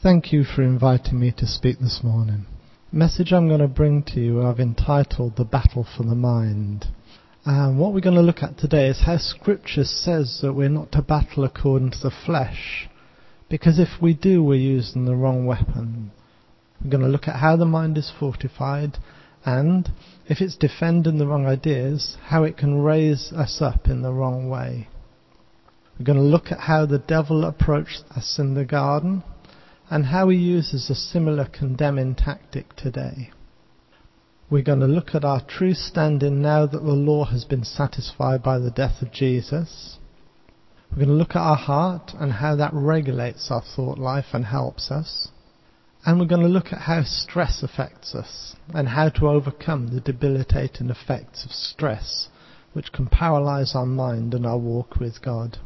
Thank you for inviting me to speak this morning. The message I'm going to bring to you I've entitled The Battle for the Mind. And what we're going to look at today is how Scripture says that we're not to battle according to the flesh, because if we do, we're using the wrong weapon. We're going to look at how the mind is fortified, and if it's defending the wrong ideas, how it can raise us up in the wrong way. We're going to look at how the devil approached us in the garden, and how he uses a similar condemning tactic today. We're going to look at our true standing now that the law has been satisfied by the death of Jesus. We're going to look at our heart and how that regulates our thought life and helps us. And we're going to look at how stress affects us and how to overcome the debilitating effects of stress, which can paralyze our mind and our walk with God.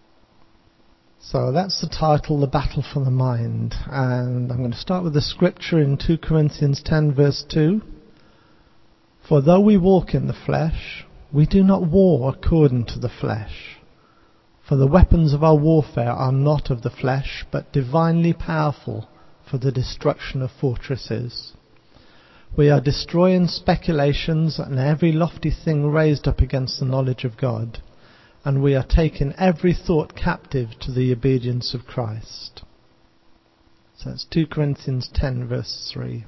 So that's the title, The Battle for the Mind. And I'm going to start with the scripture in 2 Corinthians 10 verse 2. For though we walk in the flesh, we do not war according to the flesh. For the weapons of our warfare are not of the flesh, but divinely powerful for the destruction of fortresses. We are destroying speculations and every lofty thing raised up against the knowledge of God. And we are taking every thought captive to the obedience of Christ. So that's 2 Corinthians 10 verse 3.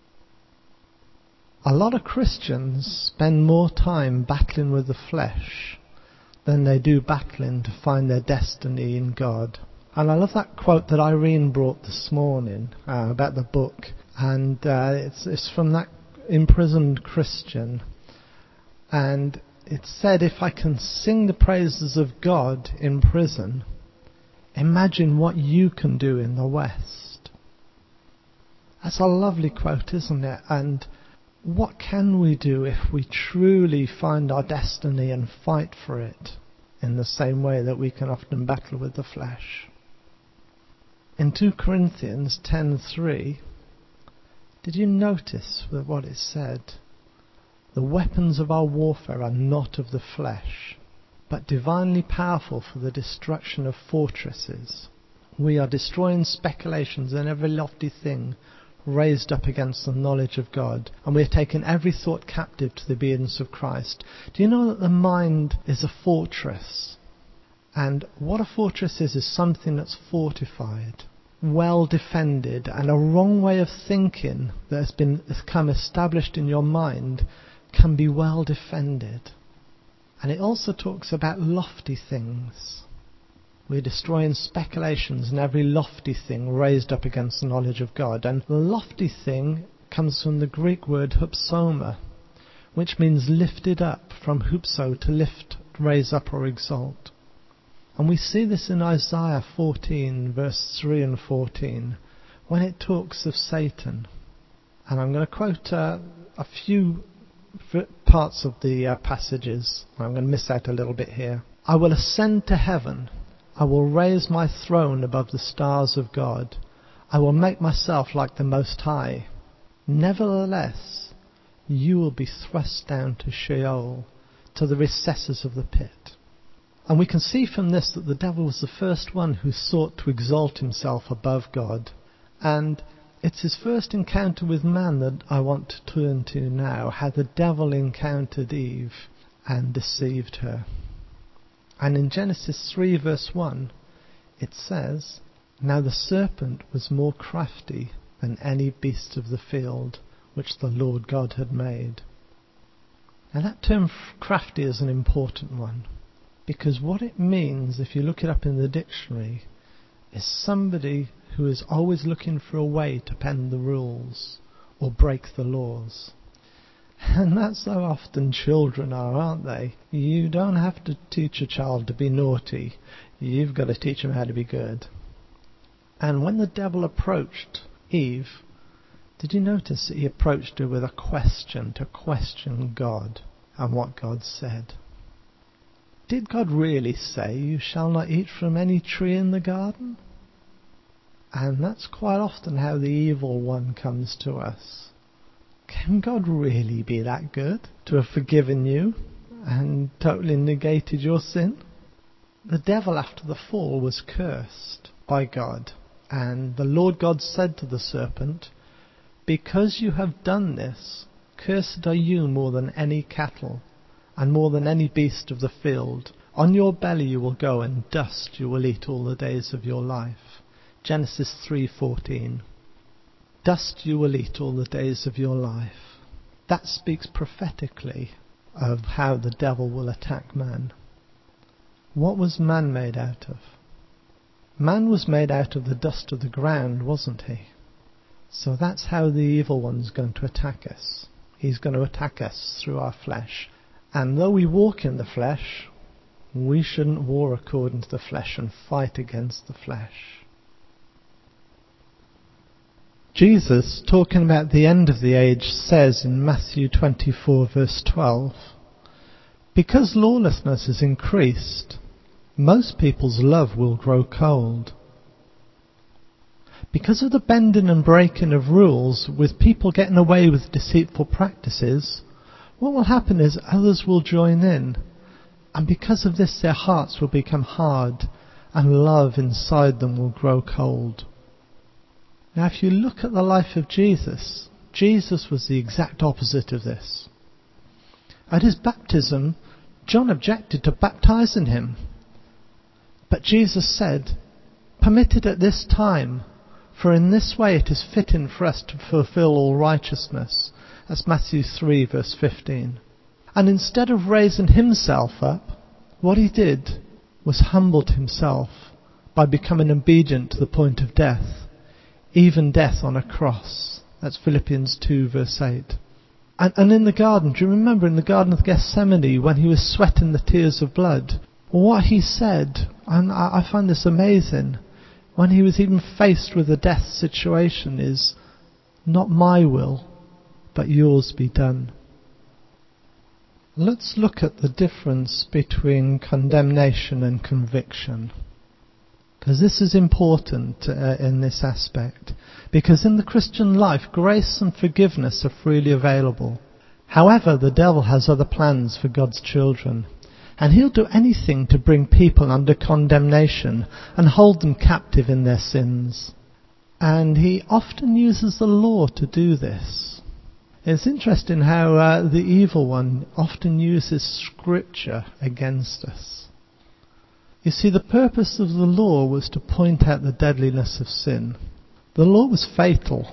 A lot of Christians spend more time battling with the flesh than they do battling to find their destiny in God. And I love that quote that Irene brought this morning about the book. And it's from that imprisoned Christian. And it said, if I can sing the praises of God in prison, imagine what you can do in the West. That's a lovely quote, isn't it? And what can we do if we truly find our destiny and fight for it in the same way that we can often battle with the flesh? In 2 Corinthians 10:3, did you notice what it said? The weapons of our warfare are not of the flesh, but divinely powerful for the destruction of fortresses. We are destroying speculations and every lofty thing raised up against the knowledge of God, and we are taking every thought captive to the obedience of Christ. Do you know that the mind is a fortress? And what a fortress is something that's fortified, well defended, and a wrong way of thinking that has become established in your mind can be well defended. And it also talks about lofty things. We're destroying speculations and every lofty thing raised up against the knowledge of God. And the lofty thing comes from the Greek word hupsoma, which means lifted up, from hupso, to lift, raise up or exalt. And we see this in Isaiah 14 verse 3 and 14 when it talks of Satan. And I'm going to quote a few parts of the passages. I'm going to miss out a little bit here. I will ascend to heaven. I will raise my throne above the stars of God. I will make myself like the Most High. Nevertheless, you will be thrust down to Sheol, to the recesses of the pit. And we can see from this that the devil was the first one who sought to exalt himself above God. And it's his first encounter with man that I want to turn to now, how the devil encountered Eve and deceived her. And in Genesis 3 verse 1, it says, Now the serpent was more crafty than any beast of the field which the Lord God had made. Now that term crafty is an important one, because what it means, if you look it up in the dictionary, is somebody who is always looking for a way to bend the rules or break the laws. And that's how often children are, aren't they? You don't have to teach a child to be naughty. You've got to teach them how to be good. And when the devil approached Eve, did you notice that he approached her with a question, to question God and what God said? Did God really say, you shall not eat from any tree in the garden? And that's quite often how the evil one comes to us. Can God really be that good to have forgiven you and totally negated your sin? The devil after the fall was cursed by God, And the Lord God said to the serpent, "Because you have done this, cursed are you more than any cattle, and more than any beast of the field. On your belly you will go, and dust you will eat all the days of your life." Genesis 3:14. Dust you will eat all the days of your life. That speaks prophetically of how the devil will attack man. What was man made out of? Man was made out of the dust of the ground, wasn't he? So that's how the evil one's going to attack us. He's going to attack us through our flesh. And though we walk in the flesh, we shouldn't war according to the flesh and fight against the flesh. Jesus, talking about the end of the age, says in Matthew 24 verse 12, "Because lawlessness is increased, most people's love will grow cold." Because of the bending and breaking of rules, with people getting away with deceitful practices, what will happen is others will join in. And because of this, their hearts will become hard, and love inside them will grow cold. Now, if you look at the life of Jesus, Jesus was the exact opposite of this. At his baptism, John objected to baptizing him. But Jesus said, "Permit it at this time, for in this way it is fitting for us to fulfill all righteousness." That's Matthew 3 verse 15. And instead of raising himself up, what he did was humbled himself by becoming obedient to the point of death, even death on a cross. That's Philippians 2 verse 8. And in the garden, do you remember in the Garden of Gethsemane when he was sweating the tears of blood? What he said, and I find this amazing, when he was even faced with a death situation, is, "Not my will, but yours be done." Let's look at the difference between condemnation and conviction, because this is important in this aspect. Because in the Christian life, grace and forgiveness are freely available. However, the devil has other plans for God's children, and he'll do anything to bring people under condemnation and hold them captive in their sins. And he often uses the law to do this. It's interesting how the evil one often uses scripture against us. You see, the purpose of the law was to point out the deadliness of sin. The law was fatal.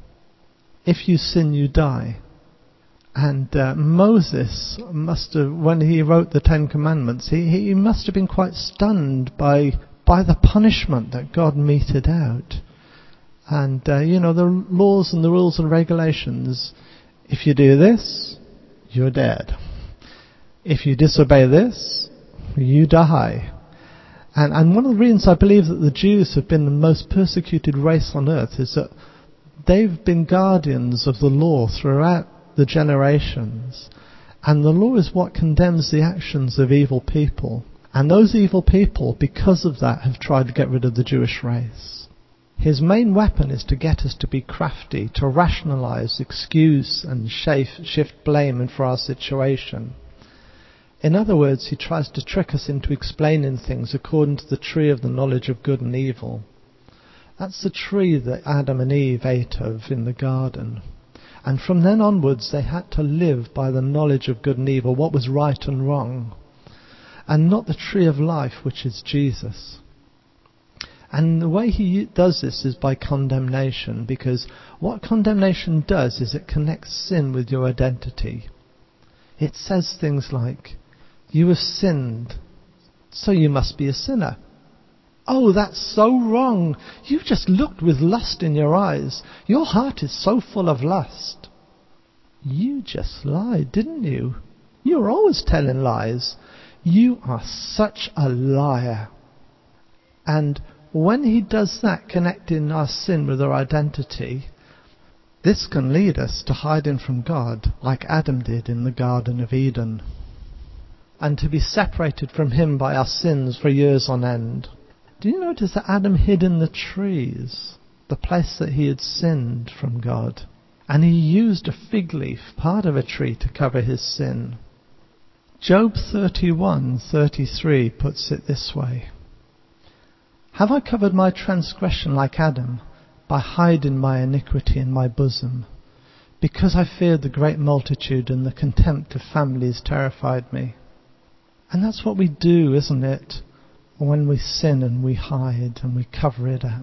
If you sin, you die. And Moses must have, when he wrote the Ten Commandments, he must have been quite stunned by the punishment that God meted out. And, the laws and the rules and regulations, if you do this, you're dead. If you disobey this, you die. And one of the reasons I believe that the Jews have been the most persecuted race on earth is that they've been guardians of the law throughout the generations. And the law is what condemns the actions of evil people. And those evil people, because of that, have tried to get rid of the Jewish race. His main weapon is to get us to be crafty, to rationalize, excuse, and shift blame for our situation. In other words, he tries to trick us into explaining things according to the tree of the knowledge of good and evil. That's the tree that Adam and Eve ate of in the garden. And from then onwards, they had to live by the knowledge of good and evil, what was right and wrong, and not the tree of life, which is Jesus. And the way he does this is by condemnation, because what condemnation does is it connects sin with your identity. It says things like, "You have sinned, so you must be a sinner." Oh, that's so wrong. You've just looked with lust in your eyes. Your heart is so full of lust. You just lied, didn't you? You're always telling lies. You are such a liar. And when he does that, connecting our sin with our identity, this can lead us to hiding from God, like Adam did in the Garden of Eden, and to be separated from him by our sins for years on end. Do you notice that Adam hid in the trees, the place that he had sinned from God? And he used a fig leaf, part of a tree, to cover his sin. Job 31:33 puts it this way: Have I covered my transgression like Adam, by hiding my iniquity in my bosom? Because I feared the great multitude, and the contempt of families terrified me. And that's what we do, isn't it? When we sin and we hide and we cover it up.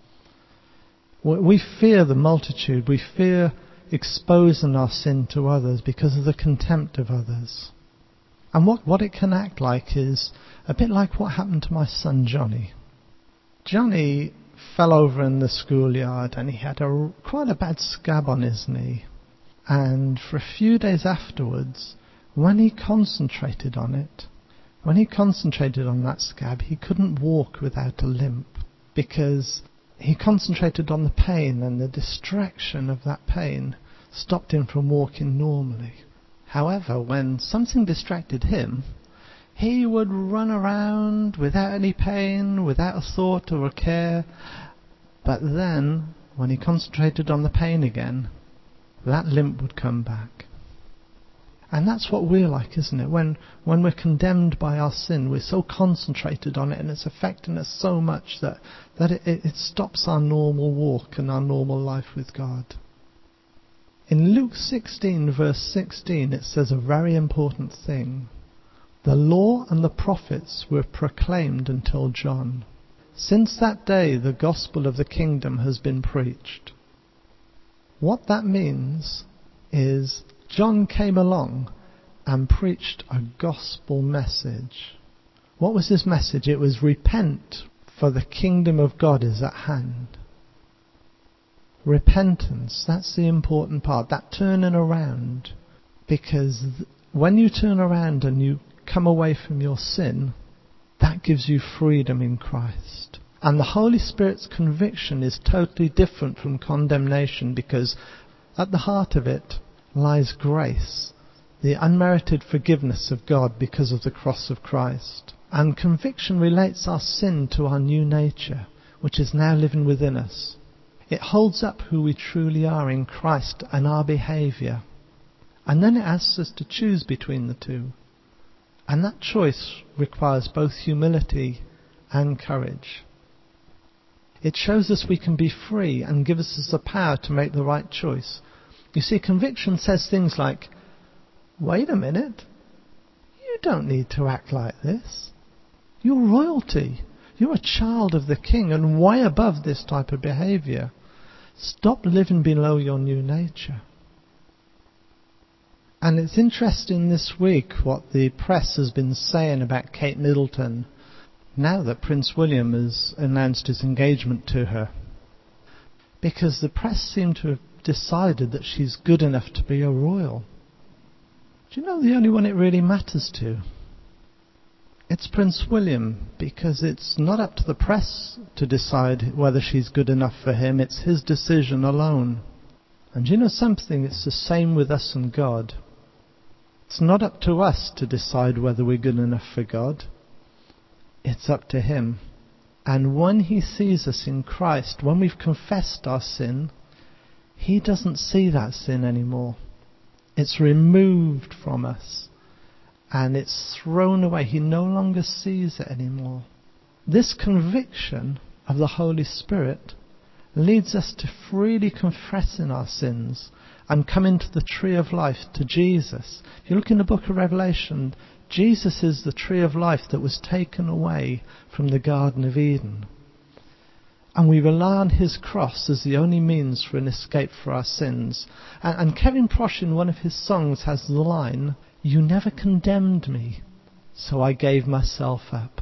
We fear the multitude. We fear exposing our sin to others because of the contempt of others. And what it can act like is a bit like what happened to my son Johnny. Johnny fell over in the schoolyard and he had quite a bad scab on his knee. And for a few days afterwards, when he concentrated on that scab, he couldn't walk without a limp, because he concentrated on the pain, and the distraction of that pain stopped him from walking normally. However, when something distracted him, he would run around without any pain, without a thought or a care. But then, when he concentrated on the pain again, that limp would come back. And that's what we're like, isn't it? When we're condemned by our sin, we're so concentrated on it, and it's affecting us so much that it stops our normal walk and our normal life with God. In Luke 16, verse 16, it says a very important thing. The law and the prophets were proclaimed until John. Since that day, the gospel of the kingdom has been preached. What that means is John came along and preached a gospel message. What was his message? It was repent, for the kingdom of God is at hand. Repentance, that's the important part, that turning around. Because when you turn around and you come away from your sin, that gives you freedom in Christ. And the Holy Spirit's conviction is totally different from condemnation, because at the heart of it lies grace, the unmerited forgiveness of God because of the cross of Christ. And conviction relates our sin to our new nature, which is now living within us. It holds up who we truly are in Christ and our behaviour. And then it asks us to choose between the two. And that choice requires both humility and courage. It shows us we can be free and gives us the power to make the right choice. You see, conviction says things like, wait a minute, you don't need to act like this. You're royalty. You're a child of the King and way above this type of behaviour. Stop living below your new nature. And it's interesting this week what the press has been saying about Kate Middleton now that Prince William has announced his engagement to her. Because the press seem to have decided that she's good enough to be a royal. Do you know the only one it really matters to? It's Prince William, because it's not up to the press to decide whether she's good enough for him. It's his decision alone. And you know something? It's the same with us and God. It's not up to us to decide whether we're good enough for God. It's up to him. And when he sees us in Christ, when we've confessed our sin, he doesn't see that sin anymore. It's removed from us. And it's thrown away. He no longer sees it anymore. This conviction of the Holy Spirit leads us to freely confessing our sins and come into the tree of life, to Jesus. If you look in the book of Revelation, Jesus is the tree of life that was taken away from the Garden of Eden. And we rely on his cross as the only means for an escape for our sins. And Kevin Prosh in one of his songs has the line, "You never condemned me, so I gave myself up."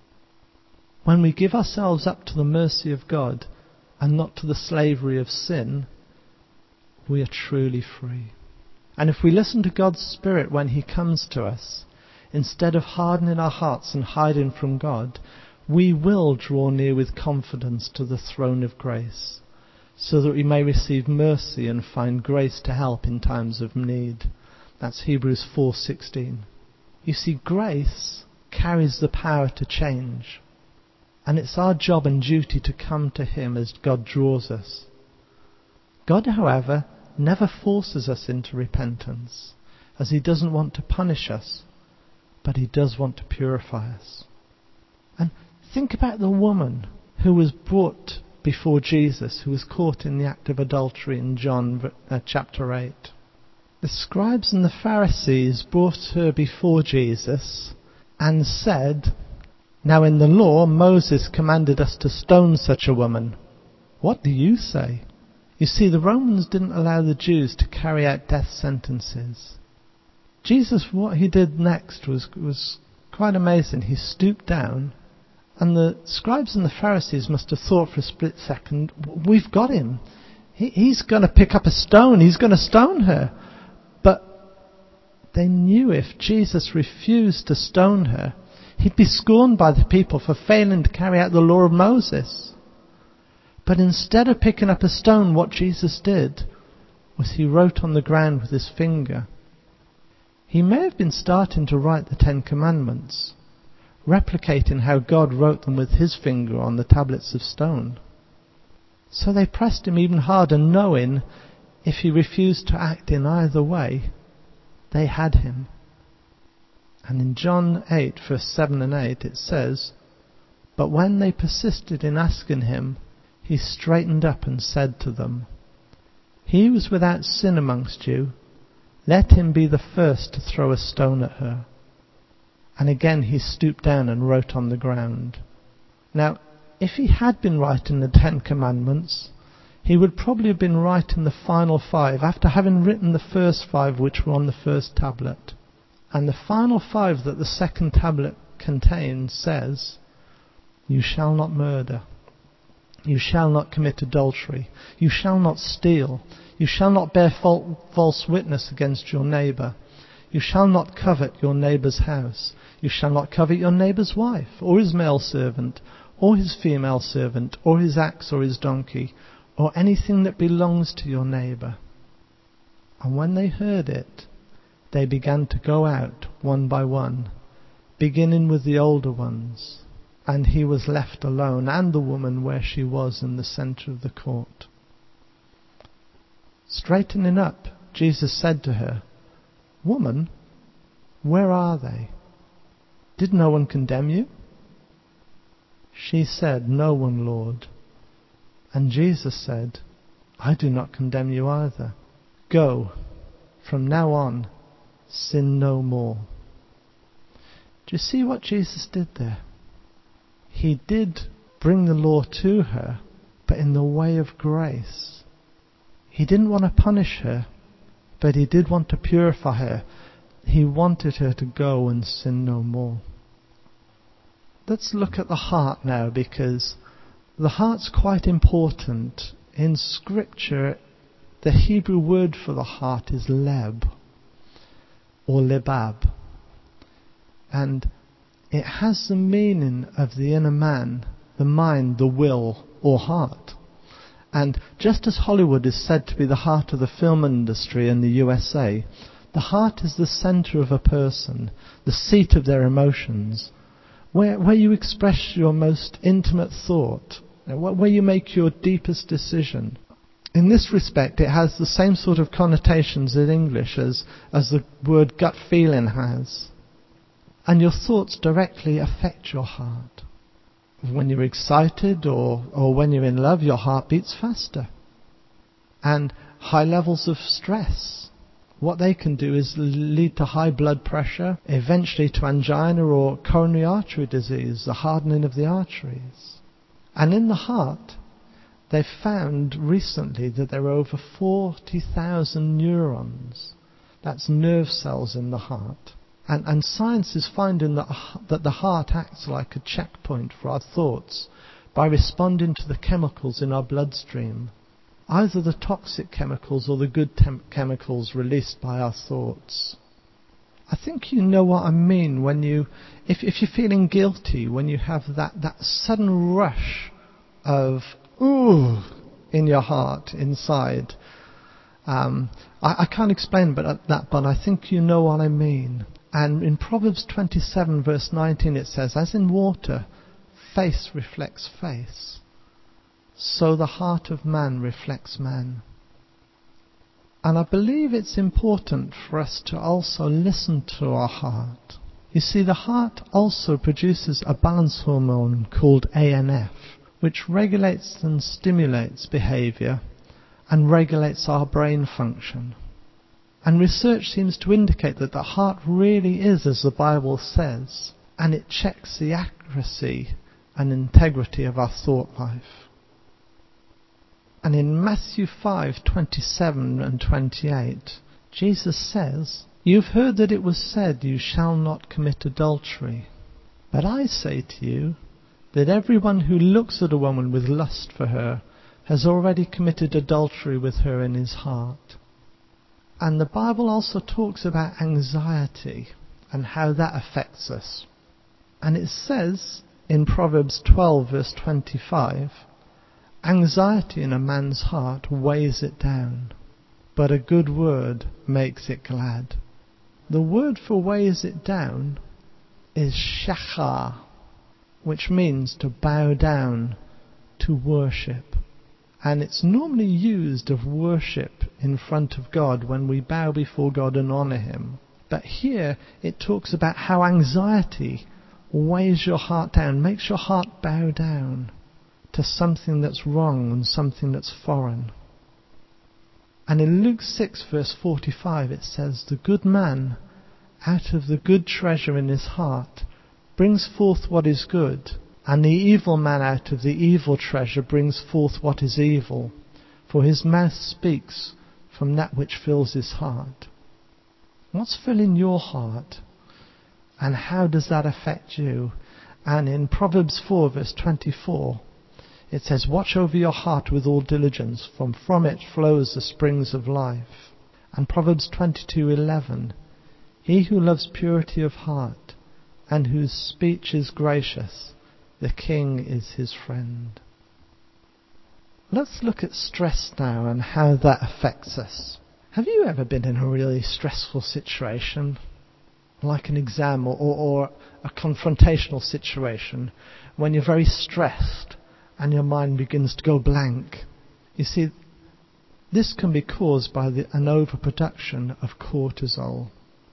When we give ourselves up to the mercy of God and not to the slavery of sin, we are truly free. And if we listen to God's Spirit when he comes to us, instead of hardening our hearts and hiding from God, we will draw near with confidence to the throne of grace, so that we may receive mercy and find grace to help in times of need. That's Hebrews 4:16. You see, grace carries the power to change. And it's our job and duty to come to him as God draws us. God, however, never forces us into repentance, as he doesn't want to punish us, but he does want to purify us. And Think about the woman who was brought before Jesus, who was caught in the act of adultery in John chapter 8. The scribes and the Pharisees brought her before Jesus and said, "Now in the law Moses commanded us to stone such a woman. What do you say?" You see, the Romans didn't allow the Jews to carry out death sentences. Jesus, what he did next was quite amazing. He stooped down, and the scribes and the Pharisees must have thought for a split second, we've got him. He's going to pick up a stone. He's going to stone her. But they knew if Jesus refused to stone her, he'd be scorned by the people for failing to carry out the law of Moses. But instead of picking up a stone, what Jesus did was he wrote on the ground with his finger. He may have been starting to write the 10 Commandments, replicating how God wrote them with his finger on the tablets of stone. So they pressed him even harder, knowing if he refused to act in either way, they had him. And in John 8, verse 7 and 8, it says, "But when they persisted in asking him, he straightened up and said to them, 'He who is without sin amongst you, let him be the first to throw a stone at her.' And again he stooped down and wrote on the ground." Now, if he had been writing the 10 Commandments, he would probably have been writing the final 5 after having written the first 5 which were on the first tablet. And the final 5 that the second tablet contains says, "You shall not murder. You shall not commit adultery. You shall not steal. You shall not bear false witness against your neighbour. You shall not covet your neighbour's house. You shall not covet your neighbour's wife, or his male servant, or his female servant, or his axe or his donkey, or anything that belongs to your neighbour." And when they heard it, they began to go out one by one, beginning with the older ones. And he was left alone, and the woman where she was in the centre of the court. Straightening up, Jesus said to her, "Woman, where are they? Did no one condemn you?" She said, "No one, Lord." And Jesus said, "I do not condemn you either. Go, from now on, sin no more." Do you see what Jesus did there? He did bring the law to her, but in the way of grace. He didn't want to punish her, but he did want to purify her. He wanted her to go and sin no more. Let's look at the heart now, because the heart's quite important. In Scripture, the Hebrew word for the heart is leb, or lebab. And it has the meaning of the inner man, the mind, the will, or heart. And just as Hollywood is said to be the heart of the film industry in the USA, the heart is the centre of a person, the seat of their emotions, where you express your most intimate thought, where you make your deepest decision. In this respect, it has the same sort of connotations in English as the word gut feeling has. And your thoughts directly affect your heart. When you're excited or when you're in love, your heart beats faster. And high levels of stress, what they can do is lead to high blood pressure, eventually to angina or coronary artery disease, the hardening of the arteries. And in the heart, they've found recently that there are over 40,000 neurons. That's nerve cells in the heart. And science is finding that the heart acts like a checkpoint for our thoughts by responding to the chemicals in our bloodstream, either the toxic chemicals or the good chemicals released by our thoughts. I think you know what I mean when if you're feeling guilty, when you have that sudden rush of ooh in your heart, inside. I can't explain that, but I think you know what I mean. And in Proverbs 27 verse 19 it says, "As in water, face reflects face, so the heart of man reflects man." And I believe it's important for us to also listen to our heart. You see, the heart also produces a balance hormone called ANF, which regulates and stimulates behaviour and regulates our brain function. And research seems to indicate that the heart really is as the Bible says, and it checks the accuracy and integrity of our thought life. And in Matthew 5:27 and 28, Jesus says, "You've heard that it was said, 'You shall not commit adultery.' But I say to you that everyone who looks at a woman with lust for her has already committed adultery with her in his heart." And the Bible also talks about anxiety and how that affects us. And it says in Proverbs 12 verse 25, "Anxiety in a man's heart weighs it down, but a good word makes it glad." The word for weighs it down is shachar, which means to bow down, to worship. And it's normally used of worship in front of God when we bow before God and honour Him. But here it talks about how anxiety weighs your heart down, makes your heart bow down to something that's wrong and something that's foreign. And in Luke 6 verse 45 it says, "The good man out of the good treasure in his heart brings forth what is good, and the evil man out of the evil treasure brings forth what is evil, for his mouth speaks from that which fills his heart." What's filling your heart? And how does that affect you? And in Proverbs 4 verse 24, it says, "Watch over your heart with all diligence, from it flows the springs of life." And Proverbs 22:11, "He who loves purity of heart, and whose speech is gracious, the king is his friend." Let's look at stress now and how that affects us. Have you ever been in a really stressful situation, like an exam or a confrontational situation, when you're very stressed and your mind begins to go blank? You see, this can be caused by an overproduction of cortisol.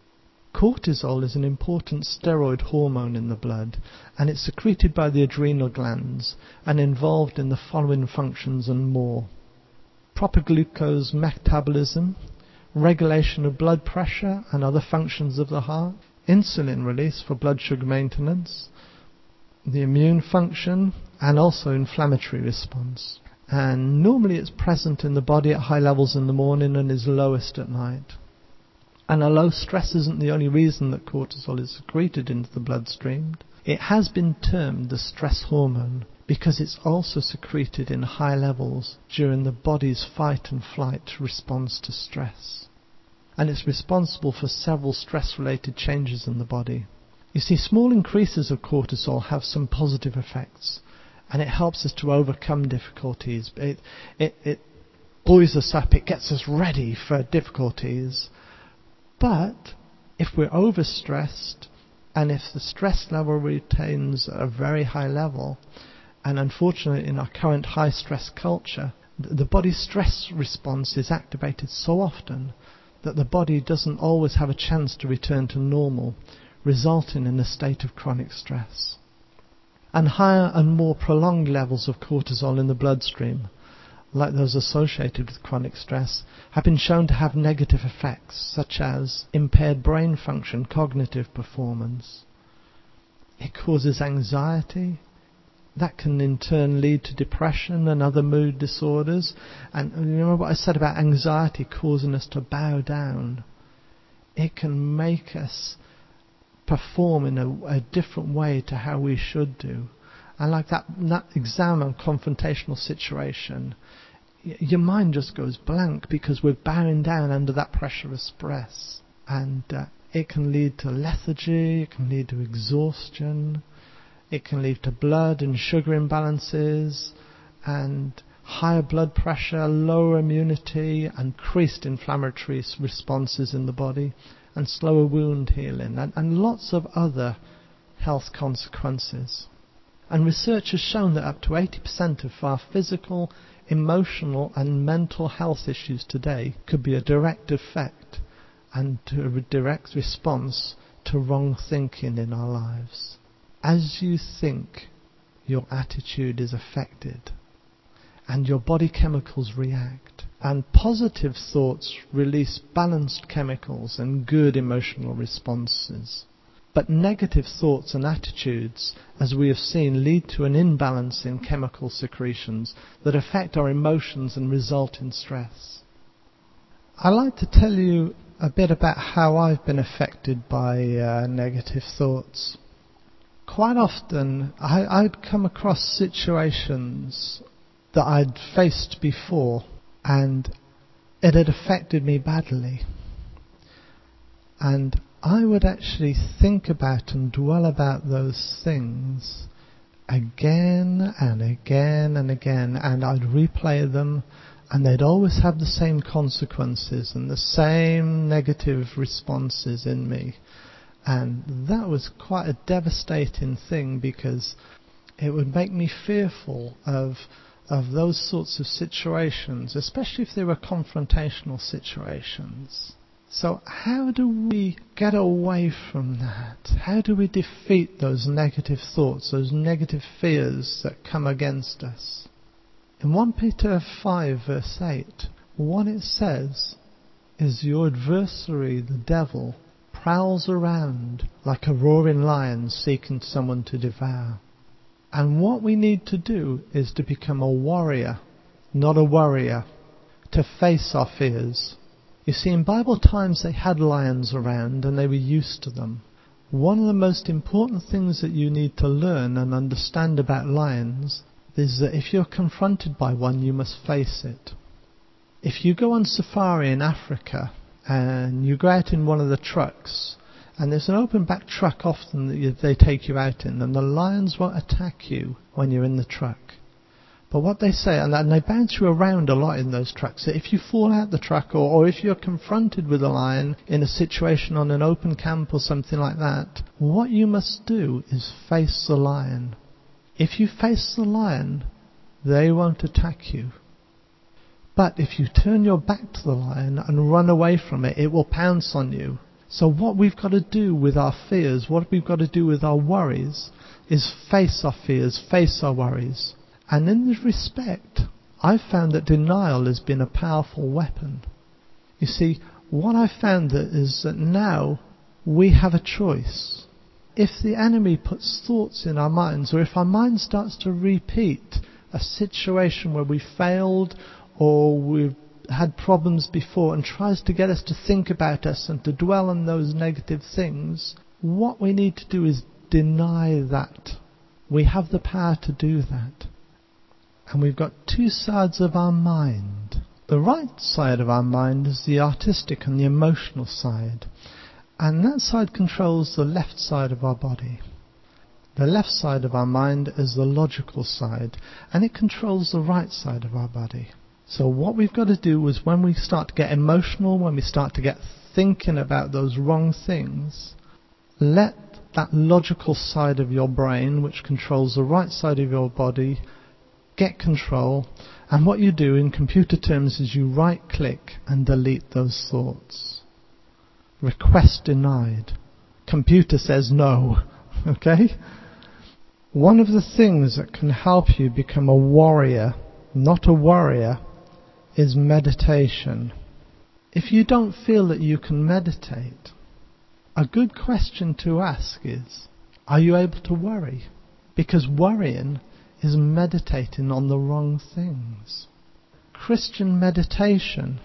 Cortisol is an important steroid hormone in the blood, and it's secreted by the adrenal glands and involved in the following functions and more: proper glucose metabolism, regulation of blood pressure and other functions of the heart, insulin release for blood sugar maintenance, the immune function, and also inflammatory response. And normally it's present in the body at high levels in the morning and is lowest at night. And although stress isn't the only reason that cortisol is secreted into the bloodstream, it has been termed the stress hormone because it's also secreted in high levels during the body's fight and flight response to stress. And it's responsible for several stress-related changes in the body. You see, small increases of cortisol have some positive effects, and it helps us to overcome difficulties. It buoys us up, it gets us ready for difficulties. But if we're overstressed, and if the stress level retains a very high level, and unfortunately in our current high stress culture, the body's stress response is activated so often that the body doesn't always have a chance to return to normal, resulting in a state of chronic stress. And higher and more prolonged levels of cortisol in the bloodstream, like those associated with chronic stress, have been shown to have negative effects, such as impaired brain function, cognitive performance. It causes anxiety. That can in turn lead to depression and other mood disorders. And remember what I said about anxiety causing us to bow down. It can make us perform in a different way to how we should do. And like that exam and confrontational situation, your mind just goes blank because we're bowing down under that pressure of stress. And it can lead to lethargy, it can lead to exhaustion, it can lead to blood and sugar imbalances, and higher blood pressure, lower immunity, increased inflammatory responses in the body, and slower wound healing, and lots of other health consequences. And research has shown that up to 80% of our physical, emotional and mental health issues today could be a direct effect and a direct response to wrong thinking in our lives. As you think, your attitude is affected, and your body chemicals react. And positive thoughts release balanced chemicals and good emotional responses. But negative thoughts and attitudes, as we have seen, lead to an imbalance in chemical secretions that affect our emotions and result in stress. I'd like to tell you a bit about how I've been affected by negative thoughts. Quite often I'd come across situations that I'd faced before and it had affected me badly. And I would actually think about and dwell about those things again and again and again, and I'd replay them, and they'd always have the same consequences and the same negative responses in me. And that was quite a devastating thing, because it would make me fearful of those sorts of situations, especially if they were confrontational situations. So how do we get away from that? How do we defeat those negative thoughts, those negative fears that come against us? In 1 Peter 5 verse 8, what it says is, your adversary, the devil, prowls around like a roaring lion seeking someone to devour. And what we need to do is to become a warrior, not a worrier, to face our fears. You see, in Bible times they had lions around and they were used to them. One of the most important things that you need to learn and understand about lions is that if you're confronted by one, you must face it. If you go on safari in Africa and you go out in one of the trucks, and there's an open back truck often that they take you out in, and the lions won't attack you when you're in the truck. But what they say, and they bounce you around a lot in those trucks, that if you fall out the truck, or if you're confronted with a lion in a situation on an open camp or something like that, what you must do is face the lion. If you face the lion, they won't attack you. But if you turn your back to the lion and run away from it, it will pounce on you. So what we've got to do with our fears, what we've got to do with our worries, is face our fears, face our worries. And in this respect, I've found that denial has been a powerful weapon. You see, what I've found is that now we have a choice. If the enemy puts thoughts in our minds, or if our mind starts to repeat a situation where we failed or we've had problems before and tries to get us to think about us and to dwell on those negative things, what we need to do is deny that. We have the power to do that. And we've got two sides of our mind. The right side of our mind is the artistic and the emotional side. And that side controls the left side of our body. The left side of our mind is the logical side, and it controls the right side of our body. So what we've got to do is, when we start to get emotional, when we start to get thinking about those wrong things, let that logical side of your brain, which controls the right side of your body, get control. And what you do in computer terms is you right click and delete those thoughts. Request denied. Computer says no. Okay? One of the things that can help you become a warrior, not a worrier, is meditation. If you don't feel that you can meditate, a good question to ask is, are you able to worry? Because worrying is meditating on the wrong things. Christian meditation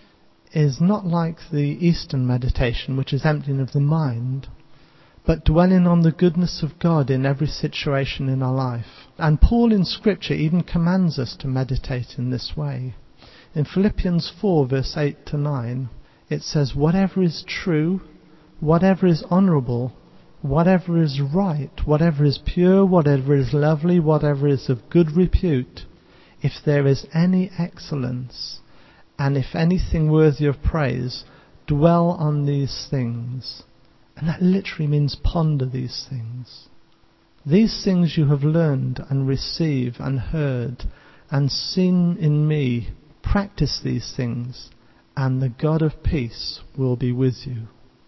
is not like the Eastern meditation, which is emptying of the mind, but dwelling on the goodness of God in every situation in our life. And Paul in Scripture even commands us to meditate in this way. In Philippians 4 verse 8 to 9, it says, whatever is true, whatever is honourable, whatever is right, whatever is pure, whatever is lovely, whatever is of good repute, if there is any excellence, and if anything worthy of praise, dwell on these things. And that literally means ponder these things. These things you have learned and received and heard and seen in me. Practice these things, and the God of peace will be with you.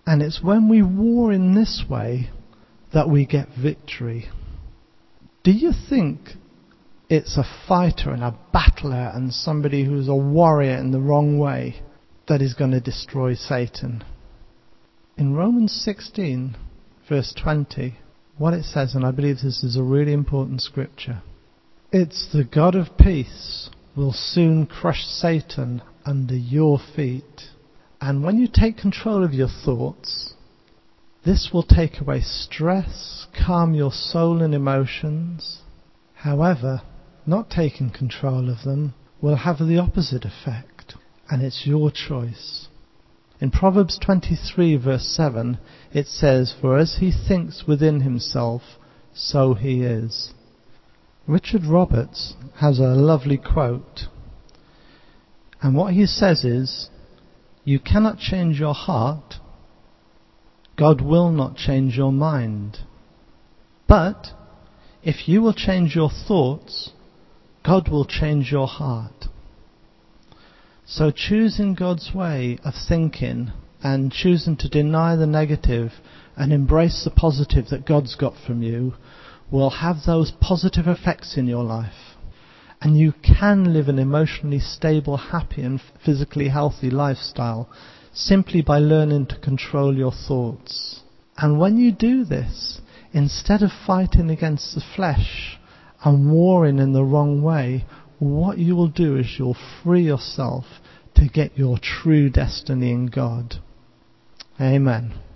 And it's when we war in this way that we get victory. Do you think it's a fighter and a battler and somebody who's a warrior in the wrong way that is going to destroy Satan? In Romans 16, verse 20, what it says, and I believe this is a really important scripture, it's the God of peace will soon crush Satan under your feet. And when you take control of your thoughts, this will take away stress, calm your soul and emotions. However, not taking control of them will have the opposite effect, and it's your choice. In Proverbs 23 verse 7 it says, "For as he thinks within himself, so he is." Richard Roberts has a lovely quote, and what he says is, "You cannot change your heart, God will not change your mind. But if you will change your thoughts, God will change your heart." So choosing God's way of thinking and choosing to deny the negative and embrace the positive that God's got from you will have those positive effects in your life. And you can live an emotionally stable, happy and physically healthy lifestyle simply by learning to control your thoughts. And when you do this, instead of fighting against the flesh and warring in the wrong way, what you will do is you'll free yourself to get your true destiny in God. Amen.